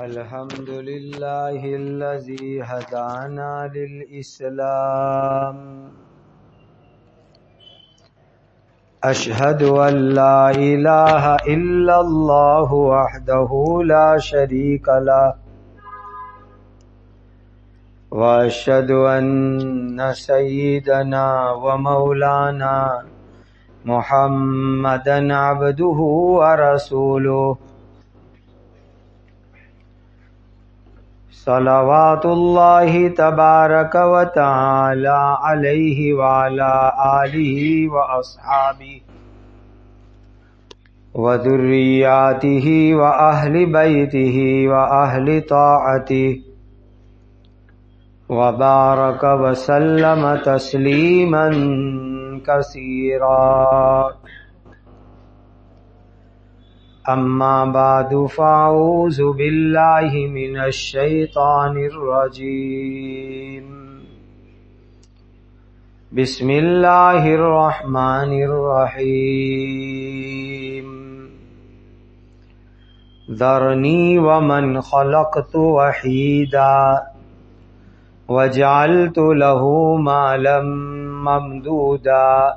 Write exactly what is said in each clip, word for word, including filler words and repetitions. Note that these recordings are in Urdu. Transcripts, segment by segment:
الحمد لله الذي هدانا للإسلام أشهد أن لا إله إلا الله وحده لا شريك له وأشهد أن سيدنا ومولانا محمدا عبده ورسوله صلوات الله تبارك وتعالى عليه وعلى آله وأصحابه وذرياته وأهل بيته وأهل طاعته وبارك وسلم تسليما كثيرا. أما بعد فأعوذ بالله من الشيطان الرجيم. بسم الله الرحمن الرحيم. ذرني ومن خلقت وحيدا وجعلت له مالا ممدودا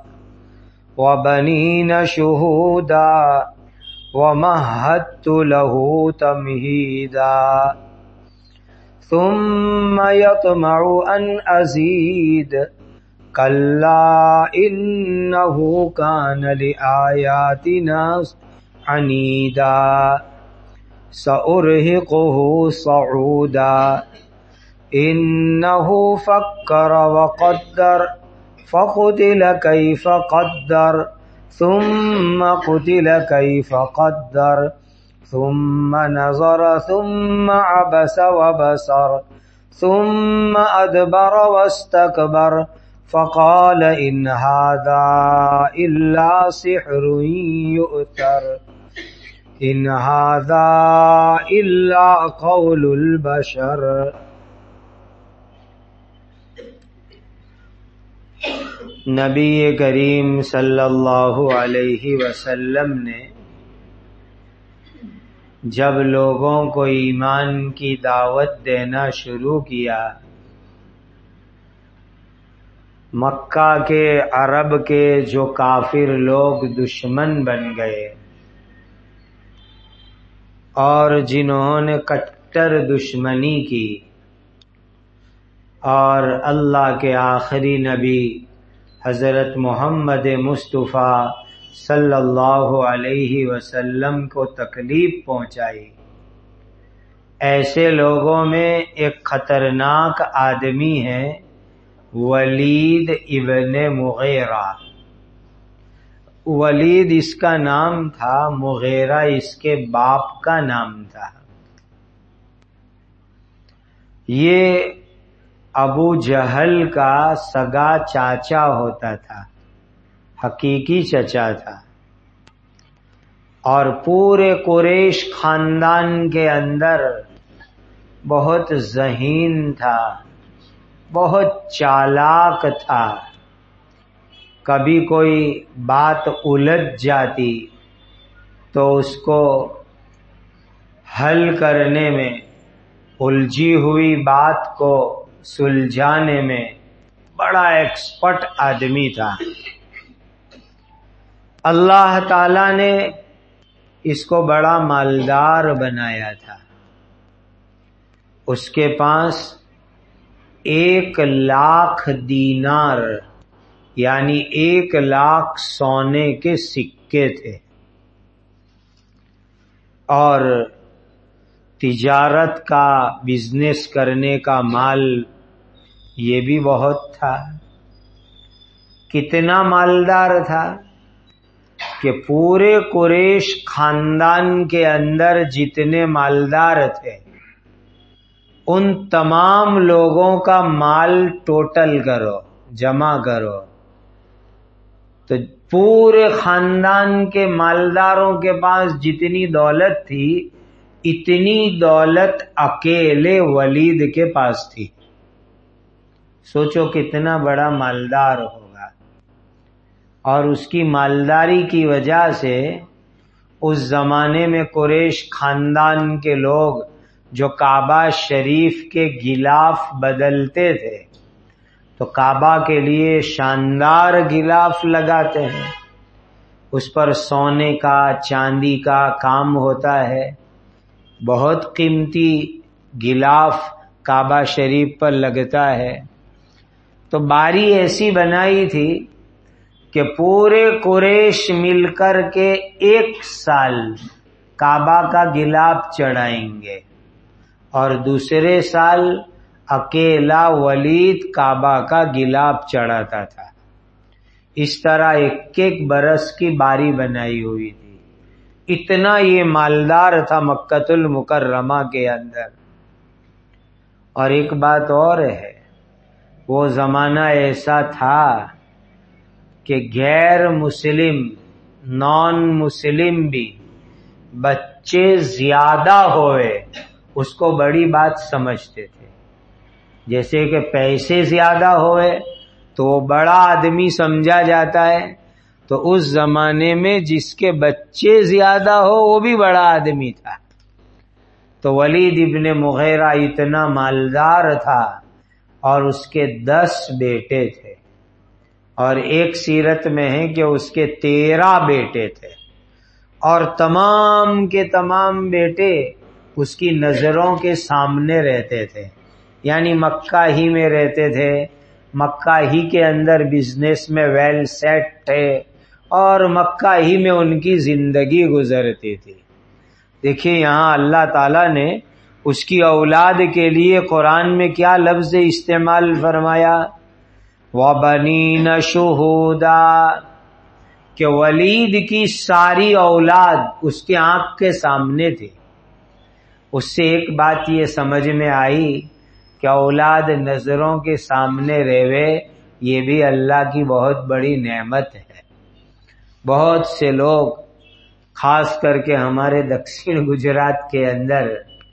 وبنين شهودا ومهدت له تمهيدا ثم يطمع أن أزيد كلا إنه كان لآياتنا عنيدا سأرهقه صعودا إنه فكر وقدر فقتل كيف قدر ثم قتل كيف قدر ثم نظر ثم عبس وبصر ثم أدبر واستكبر فقال إن هذا إلا سحر يؤثر إن هذا إلا قول البشر. نبی کریم صلی اللہ علیہ وسلم نے جب لوگوں کو ایمان کی دعوت دینا شروع کیا، مکہ کے عرب کے جو کافر لوگ دشمن بن گئے اور جنہوں نے کٹر دشمنی کی، اور اللہ کے آخری نبی حضرت محمد مصطفیٰ صلی اللہ علیہ وسلم کو تکلیف پہنچائی، ایسے لوگوں میں ایک خطرناک آدمی ہے ولید ابن مغیرہ. ولید اس کا نام تھا، مغیرہ اس کے باپ کا نام تھا. یہ ابو جہل کا سگا چاچا ہوتا تھا، حقیقی چچا تھا، اور پورے قریش خاندان کے اندر بہت ذہین تھا، بہت چالاک تھا. کبھی کوئی بات الجھ جاتی تو اس کو حل کرنے میں، الجھی ہوئی بات کو سلجھانے میں بڑا ایکسپرٹ آدمی تھا. اللہ تعالی نے اس کو بڑا مالدار بنایا تھا. اس کے پاس ایک لاکھ دینار یعنی ایک لاکھ سونے کے سکے تھے، اور تجارت کا، بزنس کرنے کا مال یہ بھی بہت تھا. کتنا مالدار تھا کہ پورے قریش خاندان کے اندر جتنے مالدار تھے ان تمام لوگوں کا مال ٹوٹل کرو، جمع کرو، تو پورے خاندان کے مالداروں کے پاس جتنی دولت تھی اتنی دولت اکیلے ولید کے پاس تھی. سوچو کتنا بڑا مالدار ہوگا. اور اس کی مالداری کی وجہ سے اس زمانے میں قریش خاندان کے لوگ جو کعبہ شریف کے غلاف بدلتے تھے، تو کعبہ کے لیے شاندار غلاف لگاتے ہیں، اس پر سونے کا چاندی کا کام ہوتا ہے، بہت قیمتی غلاف کعبہ شریف پر لگتا ہے۔ تو باری ایسی بنائی تھی کہ پورے قریش مل کر کے ایک سال کعبہ کا غلاف چڑھائیں گے، اور دوسرے سال اکیلا ولید کعبہ کا غلاف چڑھاتا تھا۔ اس طرح ایک ایک برس کی باری بنائی ہوئی تھی، اتنا یہ مالدار تھا مکۃ المکرمہ کے اندر۔ اور ایک بات اور ہے، وہ زمانہ ایسا تھا کہ غیر مسلم نان مسلم بھی بچے زیادہ ہوئے اس کو بڑی بات سمجھتے تھے۔ جیسے کہ پیسے زیادہ ہوئے تو وہ بڑا آدمی سمجھا جاتا ہے، تو اس زمانے میں جس کے بچے زیادہ ہو وہ بھی بڑا آدمی تھا۔ تو ولید ابن مغیرہ اتنا مالدار تھا اور اس کے دس بیٹے تھے، اور ایک سیرت میں ہے کہ اس کے تیرہ بیٹے تھے، اور تمام کے تمام بیٹے اس کی نظروں کے سامنے رہتے تھے، یعنی مکہ ہی میں رہتے تھے، مکہ ہی کے اندر بزنس میں ویل سیٹ تھے، اور مکہ ہی میں ان کی زندگی گزرتی تھی۔ دیکھیے یہاں اللہ تعالیٰ نے اس کی اولاد کے لیے قرآن میں کیا لفظ استعمال فرمایا، وَبَنِينَ شُهُودًا، کہ ولید کی ساری اولاد اس کے آنکھ کے سامنے تھی۔ اس سے ایک بات یہ سمجھ میں آئی کہ اولاد نظروں کے سامنے رہے، یہ بھی اللہ کی بہت بڑی نعمت ہے۔ بہت سے لوگ، خاص کر کے ہمارے دکشن گجرات کے اندر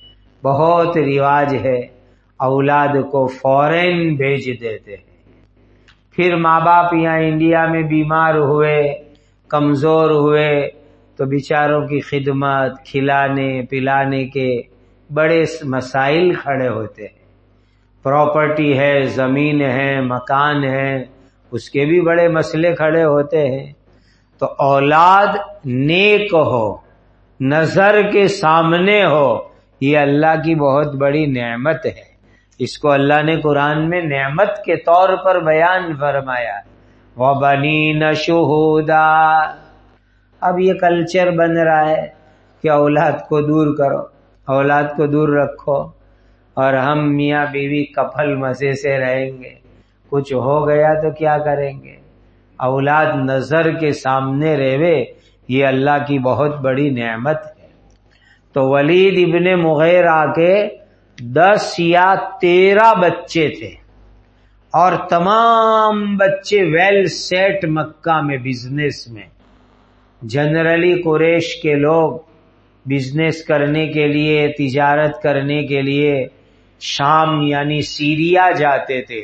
بہت رواج ہے، اولاد کو فورین بھیج دیتے ہیں، پھر ماں باپ یہاں انڈیا میں بیمار ہوئے، کمزور ہوئے، تو بیچاروں کی خدمت، کھلانے پلانے کے بڑے مسائل کھڑے ہوتے ہیں۔ پراپرٹی ہے، زمین ہے، مکان ہے، اس کے بھی بڑے مسئلے کھڑے ہوتے ہیں۔ تو اولاد نیک ہو، نظر کے سامنے ہو، یہ اللہ کی بہت بڑی نعمت ہے۔ اس کو اللہ نے قرآن میں نعمت کے طور پر بیان فرمایا، وَبَنِينَ شُهُودًا۔ اب یہ کلچر بن رہا ہے کہ اولاد کو دور کرو، اولاد کو دور رکھو، اور ہم میاں بیوی کپل مزے سے رہیں گے، کچھ ہو گیا تو کیا کریں گے۔ اولاد نظر کے سامنے رہے، یہ اللہ کی بہت بڑی نعمت ہے۔ تو ولید ابن مغیرہ کے دس یا تیرہ بچے تھے، اور تمام بچے ویل سیٹ مکہ میں بزنس میں۔ جنرلی قریش کے لوگ بزنس کرنے کے لیے، تجارت کرنے کے لیے شام یعنی سیریا جاتے تھے،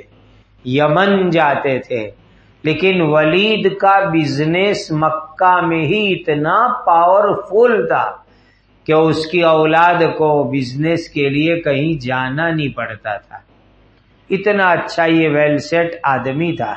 یمن جاتے تھے، لیکن ولید کا بزنس مکہ میں ہی اتنا پاورفل تھا کہ اس کی اولاد کو بزنس کے لیے کہیں جانا نہیں پڑتا تھا، اتنا اچھا یہ ویل سیٹ آدمی تھا۔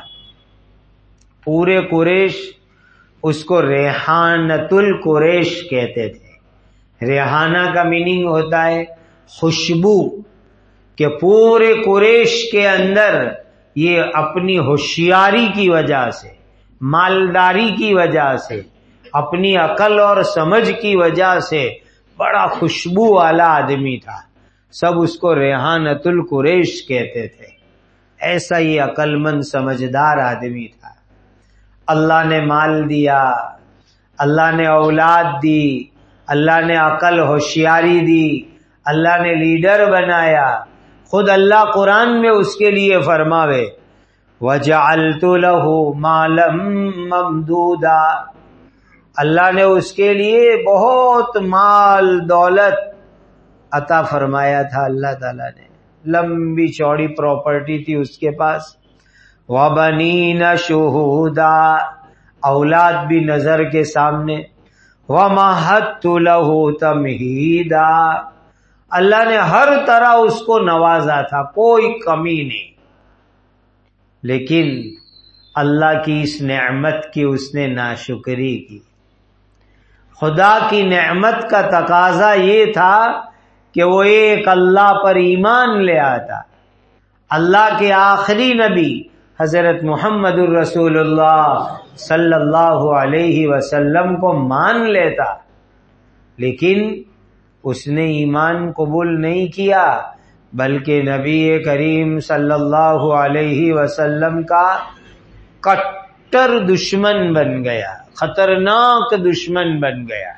پورے قریش اس کو ریحانۃ القریش کہتے تھے۔ ریحانہ کا میننگ ہوتا ہے خوشبو، کہ پورے قریش کے اندر یہ اپنی ہوشیاری کی وجہ سے، مالداری کی وجہ سے، اپنی عقل اور سمجھ کی وجہ سے بڑا خوشبو والا آدمی تھا، سب اس کو ریحانۃ القریش کہتے تھے۔ ایسا یہ عقل مند سمجھدار آدمی تھا۔ اللہ نے مال دیا، اللہ نے اولاد دی، اللہ نے عقل ہوشیاری دی، اللہ نے لیڈر بنایا۔ خود اللہ قرآن میں اس کے لیے فرماوے، وَجَعَلْتُ لَهُ مَالًا مَمْدُودًا، اللہ نے اس کے لیے بہت مال دولت عطا فرمایا تھا۔ اللہ تعالیٰ نے لمبی چوڑی پراپرٹی تھی اس کے پاس۔ وَبَنِينَ شُهُودًا، اولاد بھی نظر کے سامنے۔ وَمَهَدتُّ لَهُ تَمْهِيدًا، اللہ نے ہر طرح اس کو نوازا تھا، کوئی کمی نہیں، لیکن اللہ کی اس نعمت کی اس نے ناشکری کی۔ خدا کی نعمت کا تقاضا یہ تھا کہ وہ ایک اللہ پر ایمان لے آتا، اللہ کے آخری نبی حضرت محمد الرسول اللہ صلی اللہ علیہ وسلم کو مان لیتا، لیکن اس نے ایمان قبول نہیں کیا، بلکہ نبی کریم صلی اللہ علیہ وسلم کا کٹر دشمن بن گیا، خطرناک دشمن بن گیا۔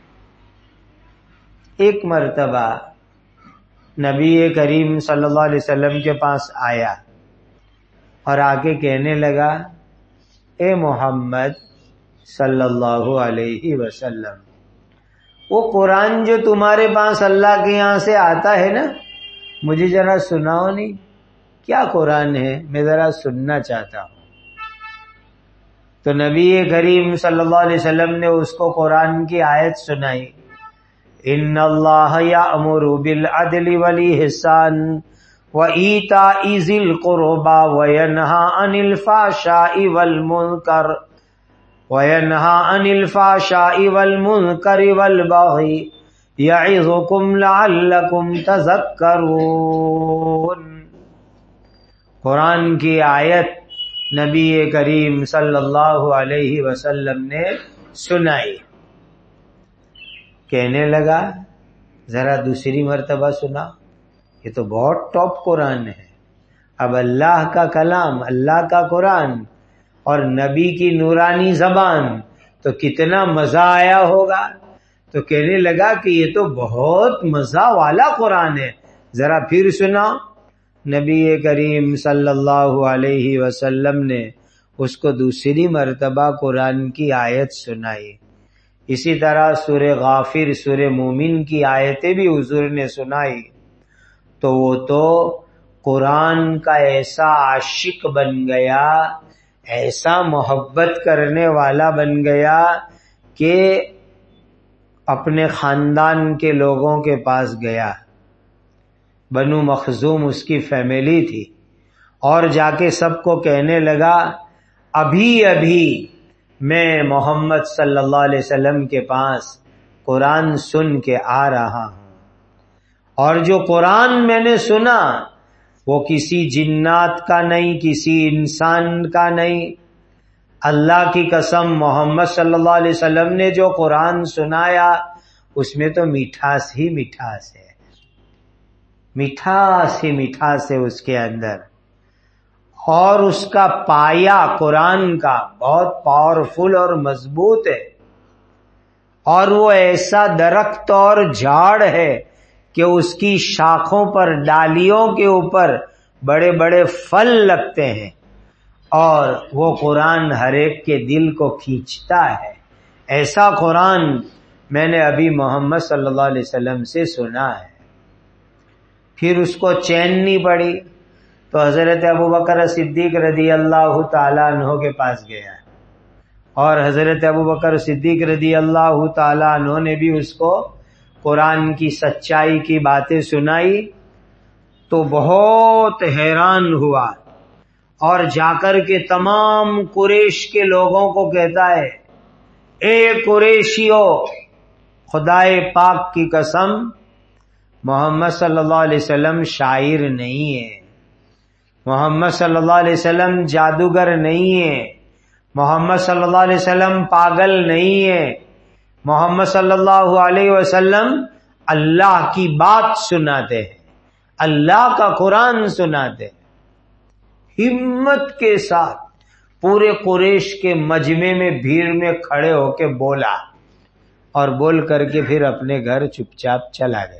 ایک مرتبہ نبی کریم صلی اللہ علیہ وسلم کے پاس آیا اور آ کے کہنے لگا، اے محمد صلی اللہ علیہ وسلم، وہ قرآن جو تمہارے پاس اللہ کے یہاں سے آتا ہے نا، مجھے ذرا سناؤ نہیں، کیا قرآن ہے، میں ذرا سننا چاہتا ہوں۔ تو نبی کریم صلی اللہ علیہ وسلم نے اس کو قرآن کی آیت سنائی، ان اللہ یأمر بالعدل والإحسان وإیتاء ذی القربى وینہی عن الفحشاء والمنکر وَيَنْهَا عَنِ الْفَحْشَاءِ وَالْمُنكَرِ وَالْبَغْيِ يَعِظُكُمْ لَعَلَّكُمْ تَذَكَّرُونَ۔ قرآن کی آیت نبی کریم صلی اللہ علیہ وسلم نے سنائی، کہنے لگا ذرا دوسری مرتبہ سنا، یہ تو بہت ٹاپ قرآن ہے۔ اب اللہ کا کلام، اللہ کا قرآن اور نبی کی نورانی زبان، تو کتنا مزہ آیا ہوگا۔ تو کہنے لگا کہ یہ تو بہت مزہ والا قرآن ہے، ذرا پھر سنا۔ نبی کریم صلی اللہ علیہ وسلم نے اس کو دوسری مرتبہ قرآن کی آیت سنائی۔ اسی طرح سورہ غافر، سورہ مومن کی آیتیں بھی حضور نے سنائی، تو وہ تو قرآن کا ایسا عاشق بن گیا، ایسا محبت کرنے والا بن گیا کہ اپنے خاندان کے لوگوں کے پاس گیا، بنو مخزوم اس کی فیملی تھی، اور جا کے سب کو کہنے لگا، ابھی ابھی میں محمد صلی اللہ علیہ وسلم کے پاس قرآن سن کے آ رہا ہوں، اور جو قرآن میں نے سنا وہ کسی جنات کا نہیں، کسی انسان کا نہیں، اللہ کی قسم محمد صلی اللہ علیہ وسلم نے جو قرآن سنایا اس میں تو مٹھاس ہی مٹھاس ہے، مٹھاس ہی مٹھاس ہے اس کے اندر، اور اس کا پایا قرآن کا بہت پاورفل اور مضبوط ہے، اور وہ ایسا درخت اور جھاڑ ہے کہ اس کی شاخوں پر، ڈالیوں کے اوپر بڑے بڑے پھل لگتے ہیں، اور وہ قرآن ہر ایک کے دل کو کھینچتا ہے۔ ایسا قرآن میں نے ابھی محمد صلی اللہ علیہ وسلم سے سنا ہے۔ پھر اس کو چین نہیں پڑی تو حضرت ابوبکر صدیق رضی اللہ تعالیٰ عنہ کے پاس گیا، اور حضرت ابوبکر صدیق رضی اللہ تعالیٰ عنہ نے بھی اس کو قرآن کی سچائی کی باتیں سنائی، تو بہت حیران ہوا، اور جا کر کے تمام قریش کے لوگوں کو کہتا ہے، اے قریشیو، خدائے پاک کی قسم محمد صلی اللہ علیہ وسلم شاعر نہیں ہے، محمد صلی اللہ علیہ وسلم جادوگر نہیں ہے، محمد صلی اللہ علیہ وسلم پاگل نہیں ہے، محمد صلی اللہ علیہ وسلم اللہ کی بات سناتے ہیں، اللہ کا قرآن سناتے ہیں۔ ہمت کے ساتھ پورے قریش کے مجمع میں بھیڑ میں کھڑے ہو کے بولا، اور بول کر کے پھر اپنے گھر چپ چاپ چلا گیا۔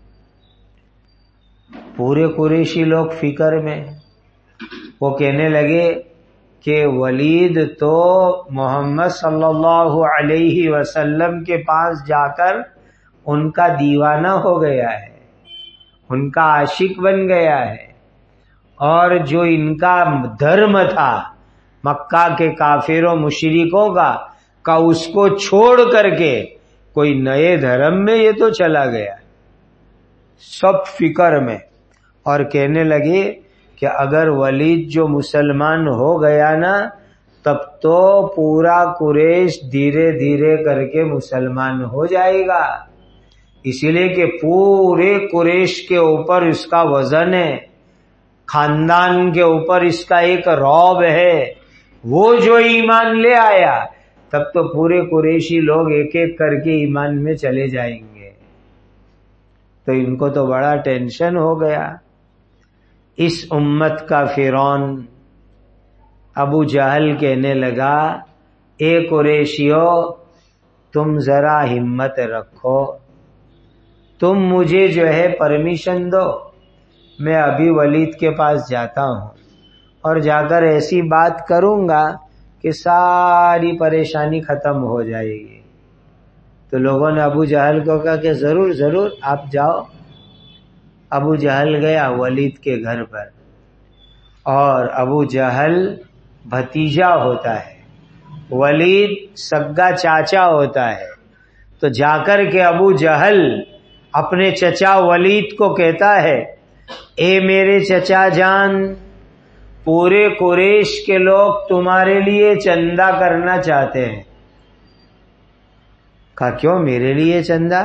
پورے قریشی لوگ فکر میں، وہ کہنے لگے کہ ولید تو محمد صلی اللہ علیہ وسلم کے پاس جا کر ان کا دیوانہ ہو گیا ہے، ان کا عاشق بن گیا ہے، اور جو ان کا دھرم تھا مکہ کے کافروں مشرکوں کا کا اس کو چھوڑ کر کے کوئی نئے دھرم میں یہ تو چلا گیا۔ سب فکر میں، اور کہنے لگے کہ اگر ولید جو مسلمان ہو گیا نا تب تو پورا قریش دھیرے دھیرے کر کے مسلمان ہو جائے گا، اسی لیے کہ پورے قریش کے اوپر اس کا وزن ہے، خاندان کے اوپر اس کا ایک رعب ہے، وہ جو ایمان لے آیا تب تو پورے قریشی لوگ ایک ایک کر کے ایمان میں چلے جائیں گے۔ تو ان کو تو بڑا ٹینشن ہو گیا۔ اس امت کا فرعون ابو جہل کہنے لگا، اے قریشیو تم ذرا ہمت رکھو، تم مجھے جو ہے پرمیشن دو، میں ابھی ولید کے پاس جاتا ہوں اور جا کر ایسی بات کروں گا کہ ساری پریشانی ختم ہو جائے گی۔ تو لوگوں نے ابو جہل کو کہا کہ ضرور ضرور آپ جاؤ۔ ابو جہل گیا ولید کے گھر پر، اور ابو جہل بھتیجا ہوتا ہے، ولید سگا چاچا ہوتا ہے، تو جا کر کے ابو جہل اپنے چچا ولید کو کہتا ہے، اے میرے چچا جان، پورے قریش کے لوگ تمہارے لیے چندہ کرنا چاہتے ہیں۔ کہا کیوں میرے لیے چندہ؟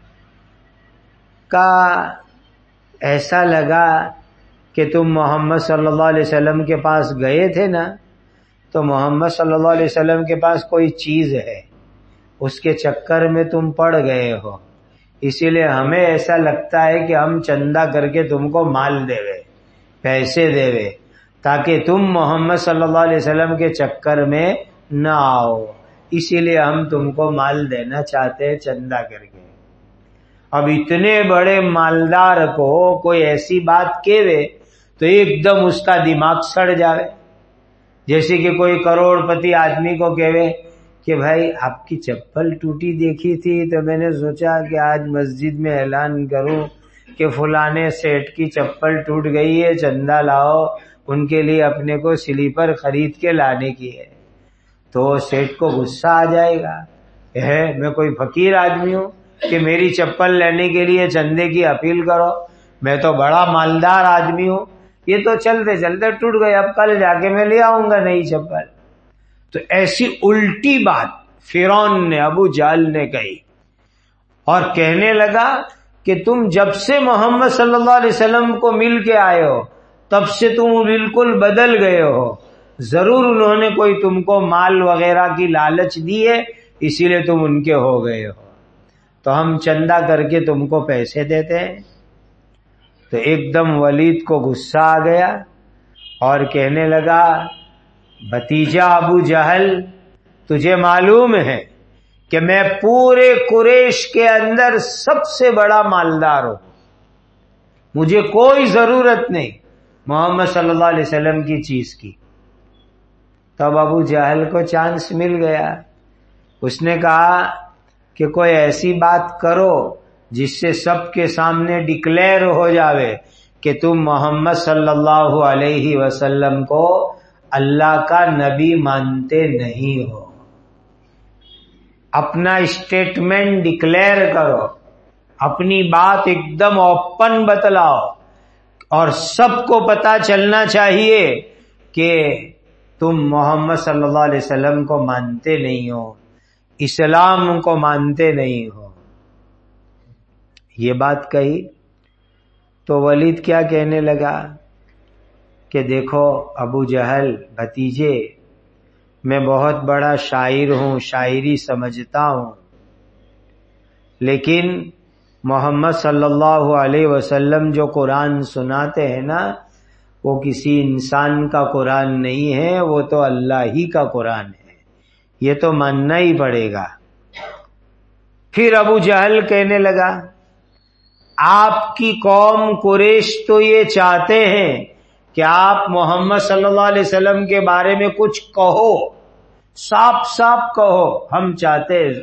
کہا ایسا لگا کہ تم محمد صلی اللہ علیہ وسلم کے پاس گئے تھے نا، تو محمد صلی اللہ علیہ وسلم کے پاس کوئی چیز ہے، اس کے چکر میں تم پڑ گئے ہو، اسی لیے ہمیں ایسا لگتا ہے کہ ہم چندہ کر کے تم کو مال دے وے، پیسے دے وے، تاکہ تم محمد صلی اللہ علیہ وسلم کے چکر میں نہ آؤ، اسی لیے ہم تم کو مال دینا چاہتے ہیں چندہ کر کے۔ اب اتنے بڑے مالدار کو کوئی ایسی بات کہے تو ایک دم اس کا دماغ سڑ جاوے، جیسے کہ کوئی کروڑ پتی آدمی کو کہے کہ بھائی آپ کی چپل ٹوٹی دیکھی تھی تو میں نے سوچا کہ آج مسجد میں اعلان کروں کہ فلانے سیٹ کی چپل ٹوٹ گئی ہے، چندہ لاؤ، ان کے لیے اپنے کو سلیپر خرید کے لانے کی ہے۔ تو سیٹ کو غصہ آ جائے گا، ہے میں کوئی فقیر آدمی ہوں کہ میری چپل لینے کے لیے چندے کی اپیل کرو، میں تو بڑا مالدار آدمی ہوں، یہ تو چلتے چلتے ٹوٹ گئے، اب کل جا کے میں لے آؤں گا نئی چپل۔ تو ایسی الٹی بات فرعون نے ابو جہل نے کہی، اور کہنے لگا کہ تم جب سے محمد صلی اللہ علیہ وسلم کو مل کے آئے ہو تب سے تم بالکل بدل گئے ہو، ضرور انہوں نے کوئی تم کو مال وغیرہ کی لالچ دی ہے، اسی لیے تم ان کے ہو گئے ہو، تو ہم چندہ کر کے تم کو پیسے دیتے ہیں۔ تو ایک دم ولید کو غصہ آ گیا اور کہنے لگا، بھتیجا ابو جہل، تجھے معلوم ہے کہ میں پورے قریش کے اندر سب سے بڑا مالدار ہوں، مجھے کوئی ضرورت نہیں محمد صلی اللہ علیہ وسلم کی چیز کی۔ تب ابو جہل کو چانس مل گیا، اس نے کہا کہ کوئی ایسی بات کرو جس سے سب کے سامنے ڈکلیئر ہو جاوے کہ تم محمد صلی اللہ علیہ وسلم کو اللہ کا نبی مانتے نہیں ہو، اپنا اسٹیٹمنٹ ڈکلیئر کرو، اپنی بات ایک دم اوپن بتلاؤ، اور سب کو پتا چلنا چاہیے کہ تم محمد صلی اللہ علیہ وسلم کو مانتے نہیں ہو، اسلام کو مانتے نہیں ہو۔ یہ بات کہی تو ولید کیا کہنے لگا کہ دیکھو ابو جہل بھتیجے، میں بہت بڑا شاعر ہوں، شاعری سمجھتا ہوں، لیکن محمد صلی اللہ علیہ وسلم جو قرآن سناتے ہیں نا، وہ کسی انسان کا قرآن نہیں ہے، وہ تو اللہ ہی کا قرآن ہے، یہ تو ماننا ہی پڑے گا۔ پھر ابو جہل کہنے لگا، آپ کی قوم قریش تو یہ چاہتے ہیں کہ آپ محمد صلی اللہ علیہ وسلم کے بارے میں کچھ کہو، صاف صاف کہو، ہم چاہتے ہیں۔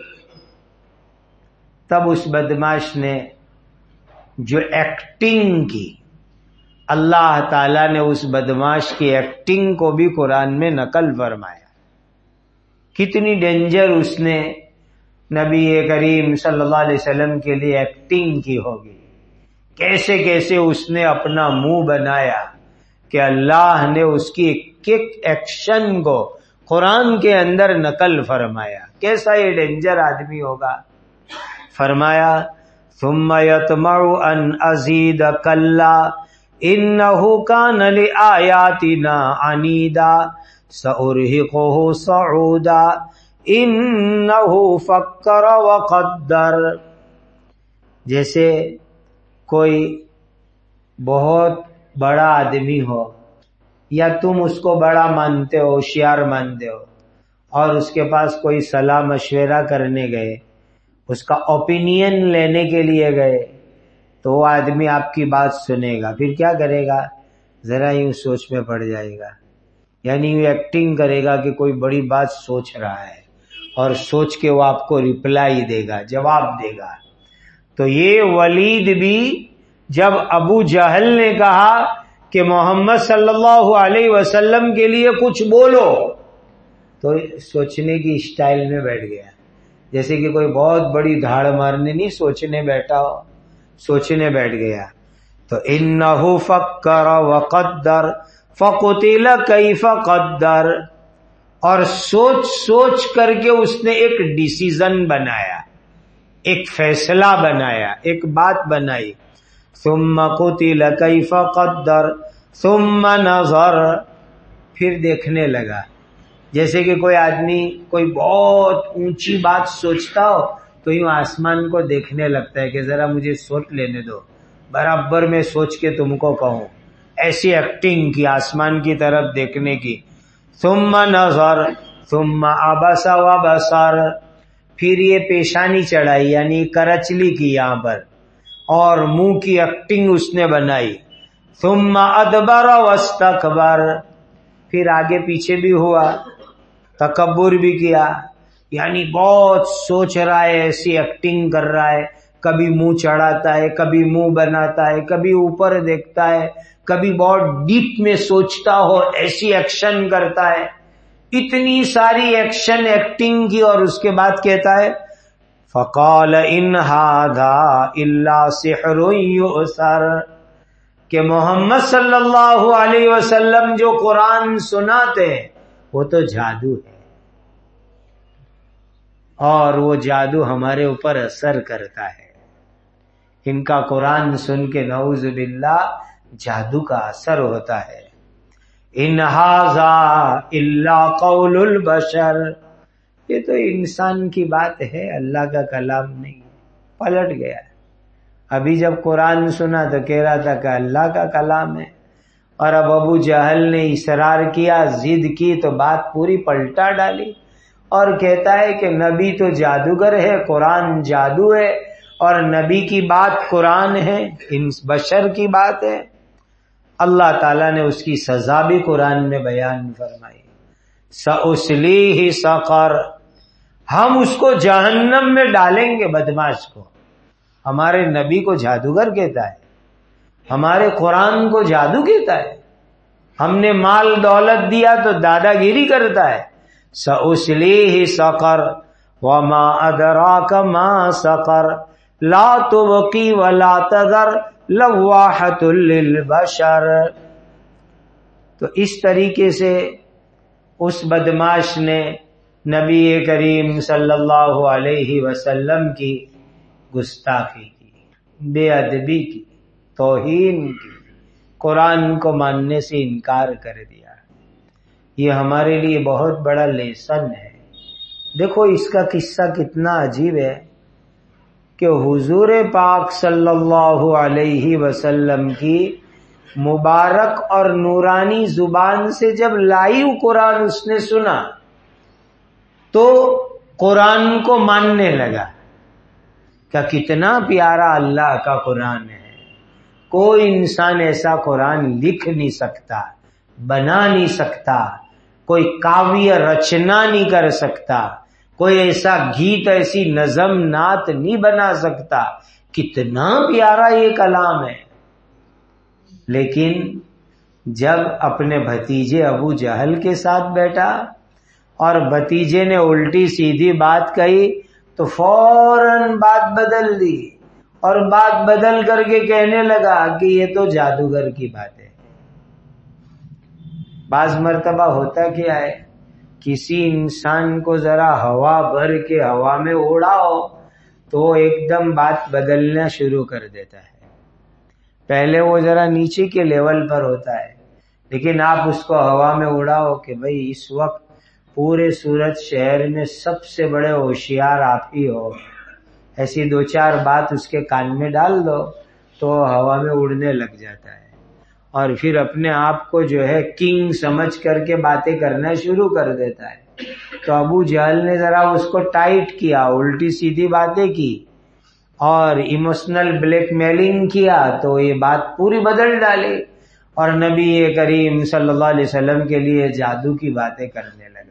تب اس بدماش نے جو ایکٹنگ کی، اللہ تعالیٰ نے اس بدماش کی ایکٹنگ کو بھی قرآن میں نقل فرمایا۔ کتنی ڈینجر اس نے نبی کریم صلی اللہ علیہ وسلم کے لیے ایکٹنگ کی ہوگی، کیسے کیسے اس نے اپنا منہ بنایا کہ اللہ نے اس کی ایک ایک ایکشن کو قرآن کے اندر نقل فرمایا. کیسا یہ ڈینجر آدمی ہوگا. فرمایا ثم یطمع ان ازید کلا انہ کان لآیاتنا عنیدا سأرہقہ صعودا انہ فکر وقدر. جیسے کوئی بہت بڑا آدمی ہو یا تم اس کو بڑا مانتے ہو، ہوشیار مانتے ہو، اور اس کے پاس کوئی صلاح مشورہ کرنے گئے، اس کا اوپینین لینے کے لیے گئے، تو وہ آدمی آپ کی بات سنے گا، پھر کیا کرے گا؟ ذرا یوں سوچ میں پڑ جائے گا، یعنی یوں ایکٹنگ کرے گا کہ کوئی بڑی بات سوچ رہا ہے، اور سوچ کے وہ آپ کو ریپلائی دے گا، جواب دے گا. تو یہ ولید بھی جب ابو جہل نے کہا کہ محمد صلی اللہ علیہ وسلم کے لیے کچھ بولو، تو سوچنے کی اسٹائل میں بیٹھ گیا، جیسے کہ کوئی بہت بڑی دھاڑ مارنے نہیں، سوچنے بیٹھا ہو، سوچنے بیٹھ گیا. تو انہ فکر وقدر فقتل کیف قدر، اور سوچ سوچ کر کے اس نے ایک ڈیسیزن بنایا، ایک فیصلہ بنایا، ایک بات بنائی. ثم قتل کیف قدر ثم نظر، پھر دیکھنے لگا. جیسے کہ کوئی آدمی کوئی بہت اونچی بات سوچتا ہو تو یوں آسمان کو دیکھنے لگتا ہے کہ ذرا مجھے سوچ لینے دو، برابر میں سوچ کے تم کو کہوں. ایسی ایکٹنگ کی آسمان کی طرف دیکھنے کی. ثم نظر ثم عبس وبصر، پھر یہ پیشانی چڑھائی یعنی کرچلی کی یہاں پر، اور منہ کی ایکٹنگ اس نے بنائی. ثم ادبر واستکبر، پھر آگے پیچھے بھی ہوا، تکبر بھی کیا، یعنی بہت سوچ رہا ہے، ایسی ایکٹنگ کر رہا ہے، کبھی منہ چڑھاتا ہے، کبھی منہ بناتا ہے، کبھی اوپر دیکھتا ہے، کبھی بہت ڈیپ میں سوچتا ہو ایسی ایکشن کرتا ہے. اتنی ساری ایکشن ایکٹنگ کی، اور اس کے بعد کہتا ہے فقال ان ھذا الا سحر یؤثر، کہ محمد صلی اللہ علیہ وسلم جو قرآن سناتے ہیں وہ تو جادو ہے، اور وہ جادو ہمارے اوپر اثر کرتا ہے. ان کا قرآن سن کے نعوذ باللہ جادو کا اثر ہوتا ہے. ان ھذا الا قول البشر، یہ تو انسان کی بات ہے، اللہ کا کلام نہیں. پلٹ گیا. ابھی جب قرآن سنا تو کہہ رہا تھا کہ اللہ کا کلام ہے، اور اب ابو جہل نے اصرار کیا، ضد کی، تو بات پوری پلٹا ڈالی، اور کہتا ہے کہ نبی تو جادوگر ہے، قرآن جادو ہے، اور نبی کی بات قرآن ہے، ان بشر کی بات ہے. اللہ تعالیٰ نے اس کی سزا بھی قرآن میں بیان فرمائی. سأصلیہ سقر، ہم اس کو جہنم میں ڈالیں گے بدماش کو. ہمارے نبی کو جادوگر کہتا ہے، ہمارے قرآن کو جادو کہتا ہے. ہم نے مال دولت دیا تو دادا گیری کرتا ہے. سأصلیہ سقر وما ادراک ما سقر لا تبقی ولا تذر لواحۃ للبشر. تو اس طریقے سے اس بدماش نے نبی کریم صلی اللہ علیہ وسلم کی گستاخی کی، بے ادبی کی، توہین کی، قرآن کو ماننے سے انکار کر دیا. یہ ہمارے لیے بہت بڑا لیسن ہے. دیکھو اس کا قصہ کتنا عجیب ہے کہ حضور پاک صلی اللہ علیہ وسلم کی مبارک اور نورانی زبان سے جب لائیو قرآن اس نے سنا تو قرآن کو ماننے لگا کہ کتنا پیارا اللہ کا قرآن ہے. کوئی انسان ایسا قرآن لکھ نہیں سکتا، بنا نہیں سکتا، کوئی کاویہ رچنا نہیں کر سکتا، کوئی ایسا گیت، ایسی نظم نعت نہیں بنا سکتا. کتنا پیارا یہ کلام ہے. لیکن جب اپنے بھتیجے ابو جہل کے ساتھ بیٹھا اور بھتیجے نے الٹی سیدھی بات کہی تو فوراً بات بدل دی. اور بات بدل کر کے کہنے لگا کہ یہ تو جادوگر کی بات ہے۔ بعض مرتبہ ہوتا کیا ہے، کسی انسان کو ذرا ہوا بھر کے ہوا میں اڑاؤ تو وہ ایک دم بات بدلنا شروع کر دیتا ہے۔ پہلے وہ ذرا نیچے کے لیول پر ہوتا ہے، لیکن آپ اس کو ہوا میں اڑاؤ کہ بھئی اس وقت پورے سورت شہر میں سب سے بڑے ہوشیار آپ ہی ہو، ایسی دو چار بات اس کے کان میں ڈال دو تو ہوا میں اڑنے لگ جاتا ہے، اور پھر اپنے آپ کو جو ہے کنگ سمجھ کر کے باتیں کرنا شروع کر دیتا ہے۔ تو ابو جہل نے ذرا اس کو ٹائٹ کیا، الٹی سیدھی باتیں کی اور ایموشنل بلیک میلنگ کیا تو یہ بات پوری بدل ڈالی، اور نبی کریم صلی اللہ علیہ وسلم کے لیے جادو کی باتیں کرنے لگا۔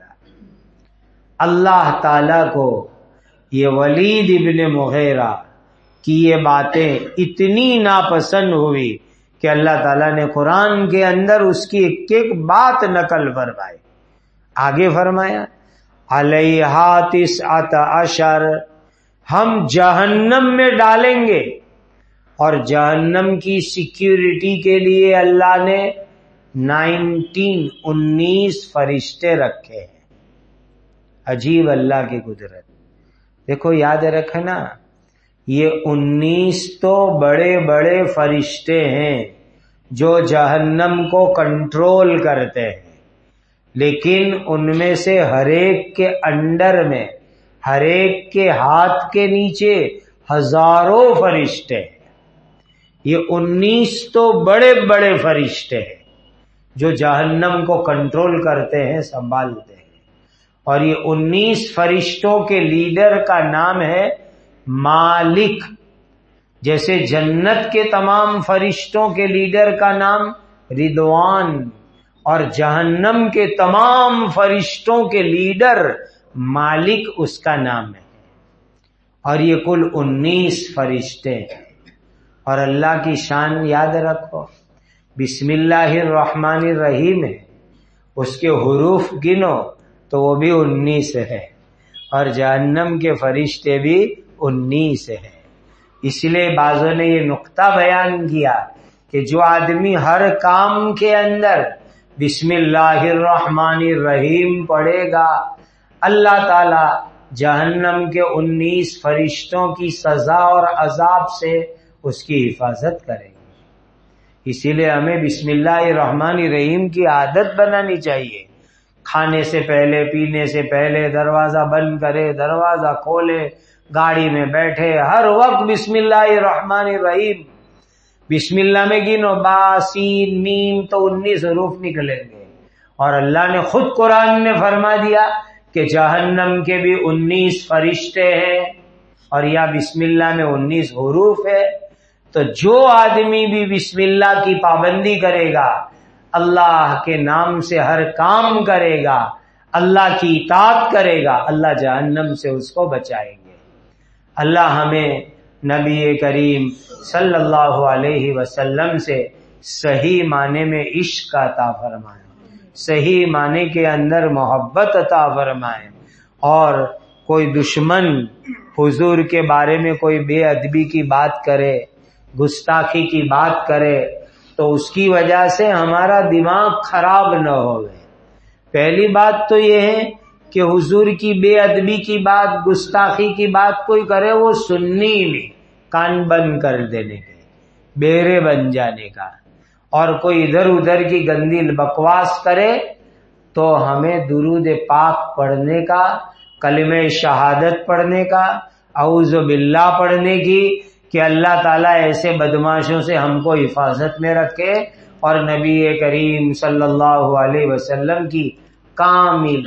اللہ تعالی کو یہ ولید ابن مغیرہ کی یہ باتیں اتنی ناپسند ہوئی کہ اللہ تعالیٰ نے قرآن کے اندر اس کی ایک ایک بات نقل فرمائی۔ آگے فرمایا علیہا تسعۃ عشر، ہم جہنم میں ڈالیں گے، اور جہنم کی سیکیورٹی کے لیے اللہ نے نائنٹین انیس فرشتے رکھے ہیں۔ عجیب اللہ کی قدرت، دیکھو یاد رکھنا یہ انیس تو بڑے بڑے فرشتے ہیں جو جہنم کو کنٹرول کرتے ہیں، لیکن ان میں سے ہر ایک کے انڈر میں، ہر ایک کے ہاتھ کے نیچے ہزاروں فرشتے ہیں۔ یہ انیس تو بڑے بڑے فرشتے ہیں جو جہنم کو کنٹرول کرتے ہیں، سنبھالتے ہیں، اور یہ انیس فرشتوں کے لیڈر کا نام ہے مالک۔ جیسے جنت کے تمام فرشتوں کے لیڈر کا نام رضوان، اور جہنم کے تمام فرشتوں کے لیڈر مالک اس کا نام ہے، اور یہ کل انیس فرشتے ہیں۔ اور اللہ کی شان یاد رکھو، بسم اللہ الرحمن الرحیم ہے، اس کے حروف گنو تو وہ بھی انیس ہے، اور جہنم کے فرشتے بھی انیس ہیں۔ اس لیے بعضوں نے یہ نقطہ بیان کیا کہ جو آدمی ہر کام کے اندر بسم اللہ الرحمن الرحیم پڑھے گا، اللہ تعالی جہنم کے انیس فرشتوں کی سزا اور عذاب سے اس کی حفاظت کریں گے۔ اسی لیے ہمیں بسم اللہ الرحمن الرحیم کی عادت بنانی چاہیے۔ کھانے سے پہلے، پینے سے پہلے دروازہ بند کرے، دروازہ کھولے، گاڑی میں بیٹھے، ہر وقت بسم اللہ الرحمن الرحیم۔ بسم اللہ میں گنو، با سین میم تو انیس حروف نکلیں گے، اور اللہ نے خود قرآن میں فرما دیا کہ جہنم کے بھی انیس فرشتے ہیں، اور یا بسم اللہ میں انیس حروف ہے۔ تو جو آدمی بھی بسم اللہ کی پابندی کرے گا، اللہ کے نام سے ہر کام کرے گا، اللہ کی اطاعت کرے گا، اللہ جہنم سے اس کو بچائیں گے۔ اللہ ہمیں نبی کریم صلی اللہ علیہ وسلم سے صحیح معنی میں عشق عطا فرمائے، صحیح معنی کے اندر محبت عطا فرمائے، اور کوئی دشمن حضور کے بارے میں کوئی بے ادبی کی بات کرے، گستاخی کی بات کرے، تو اس کی وجہ سے ہمارا دماغ خراب نہ ہوئے۔ پہلی بات تو یہ ہے کہ حضور کی بے ادبی کی بات، گستاخی کی بات کوئی کرے، وہ سننی نہیں، کان بند کر دینے کے، بیرے بن جانے کا۔ اور کوئی ادھر ادھر کی گندی بکواس کرے تو ہمیں درود پاک پڑھنے کا، کلمہ شہادت پڑھنے کا، اعوذ باللہ پڑھنے کی، کہ اللہ تعالیٰ ایسے بدماشوں سے ہم کو حفاظت میں رکھے، اور نبی کریم صلی اللہ علیہ وسلم کی کامل،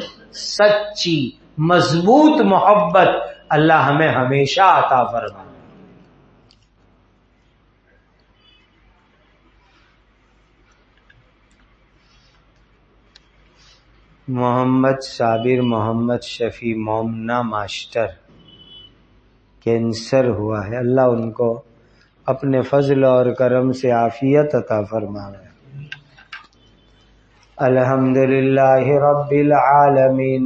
سچی، مضبوط محبت اللہ ہمیں ہمیشہ عطا فرمائے۔ محمد صابر محمد شفیع مومنا ماسٹر کینسر ہوا ہے، اللہ ان کو اپنے فضل اور کرم سے عافیت عطا فرمائے۔ الحمدللہ رب العالمین،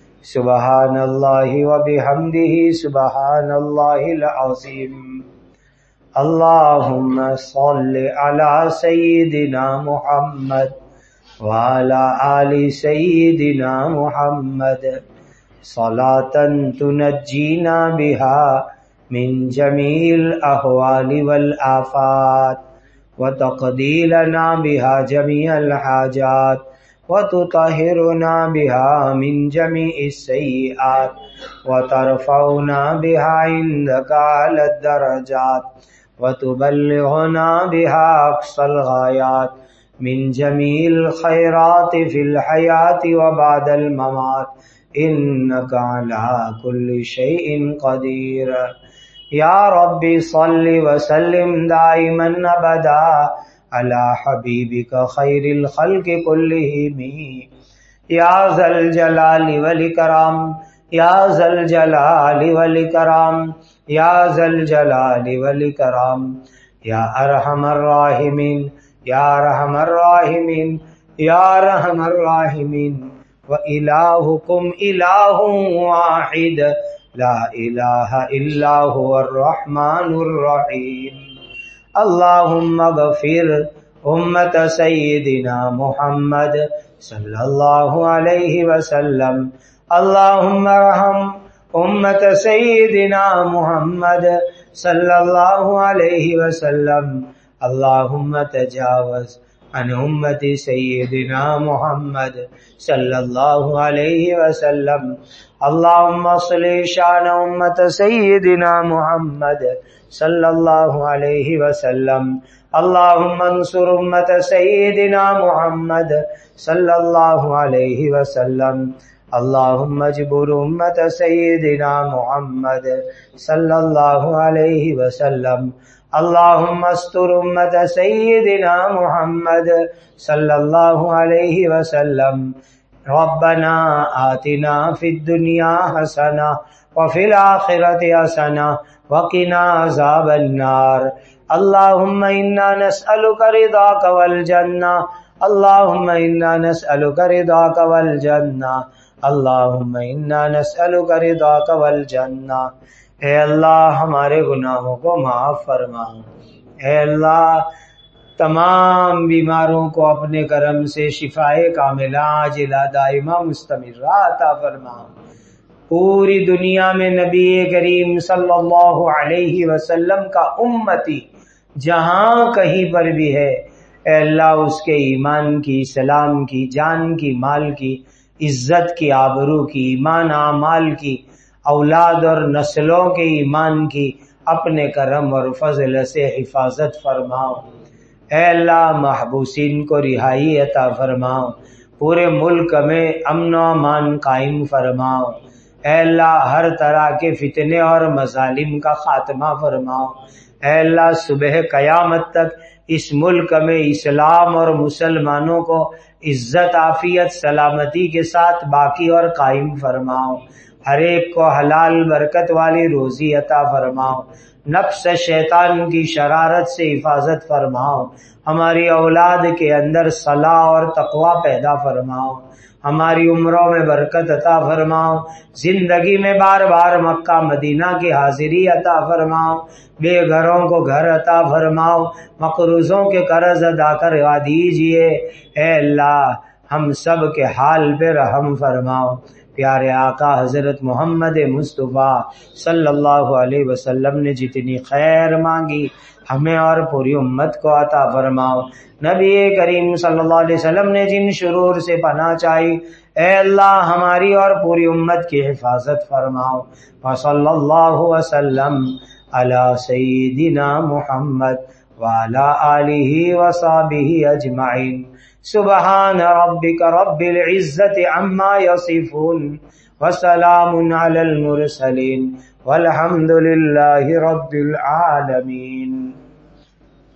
سبحان اللہ وبحمدہ، سبحان اللہ العظیم، اللہم صل علی سیدنا محمد وعلی آل سیدنا محمد صلاۃ تنجینا بها من جمیع الاحوال والآفات وتقضی لنا بها جمیع الحاجات وتطہرنا بها من جمیع السیئات وترفعنا بها عندك على الدرجات وتبلغنا بها أقصى الغایات من جمیع الخیرات فی الحیاة وبعد الممات انك على كل شيء قدیر۔ یا رب صل وسلم دائما ابدا على حبیبک خیر الخلق كلهم یا ذا الجلال والاکرام یا ذا الجلال والاکرام یا ذا الجلال والاکرام یا ارحم الراحمین یا ارحم الراحمین یا ارحم الراحمین وإلہکم الہ واحد لا الہ الا هو الرحمن الرحیم۔ اللہم اغفر امت سیدنا محمد صلی اللہ علیہ وسلم، اللہم ارحم امت سیدنا محمد صلی اللہ علیہ وسلم، اللہم تجاوز عن امت سیدنا محمد صلی اللہ علیہ وسلم، اللہم اصلح شان امت سیدنا محمد صلی اللہ علیہ وسلم، اللہم انصر امت سیدنا محمد صلی اللہ علیہ وسلم، اللہم اجبر امت سیدنا محمد صلی اللہ علیہ وسلم، اللہم استر امت سیدنا محمد صلی اللہ علیہ وسلم۔ ربنا آتنا فی الدنیا حسنہ وفی الآخرۃ حسنہ وقنا عذاب النار۔ اللہم انا نسألک رضاک والجنہ، اللہم انا نسألک رضاک والجنہ، اللہم انا نسألک رضاک والجنہ۔ اے اللہ ہمارے گناہوں کو معاف فرما، اے اللہ تمام بیماروں کو اپنے کرم سے شفائے کاملہ عاجلہ دائمہ مستمرہ عطا فرما۔ پوری دنیا میں نبی کریم صلی اللہ علیہ وسلم کا امتی جہاں کہیں پر بھی ہے، اے اللہ اس کے ایمان کی، اسلام کی، جان کی، مال کی، عزت کی، آبرو کی، ایمان اعمال کی، اولاد اور نسلوں کے ایمان کی اپنے کرم اور فضل سے حفاظت فرماؤ۔ اے اللہ محبوسین کو رہائی عطا فرماؤ، پورے ملک میں امن و امان قائم فرماؤ۔ اے اللہ ہر طرح کے فتنے اور مظالم کا خاتمہ فرماؤ۔ اے اللہ صبح قیامت تک اس ملک میں اسلام اور مسلمانوں کو عزت، عافیت، سلامتی کے ساتھ باقی اور قائم فرماؤ۔ ہر ایک کو حلال برکت والی روزی عطا فرماؤ، نفس شیطان کی شرارت سے حفاظت فرماؤ، ہماری اولاد کے اندر صلاح اور تقوی پیدا فرماؤ، ہماری عمروں میں برکت عطا فرماؤ، زندگی میں بار بار مکہ مدینہ کی حاضری عطا فرماؤ، بے گھروں کو گھر عطا فرماؤ، مقروضوں کے قرض ادا کروا دیجئے۔ اے اللہ ہم سب کے حال پہ رحم فرماؤ۔ پیارے آقا حضرت محمد مصطفیٰ صلی اللہ علیہ وسلم نے جتنی خیر مانگی ہمیں اور پوری امت کو عطا فرماؤ۔ نبی کریم صلی اللہ علیہ وسلم نے جن شرور سے پناہ چاہی، اے اللہ ہماری اور پوری امت کی حفاظت فرماؤ۔ وصلی اللہ وسلم علی سیدنا محمد وعلی آلہ وصحبہ اجمعین۔ سبحان ربک رب العزت عما یصفون وسلام علی المرسلین والحمد للہ رب العالمین۔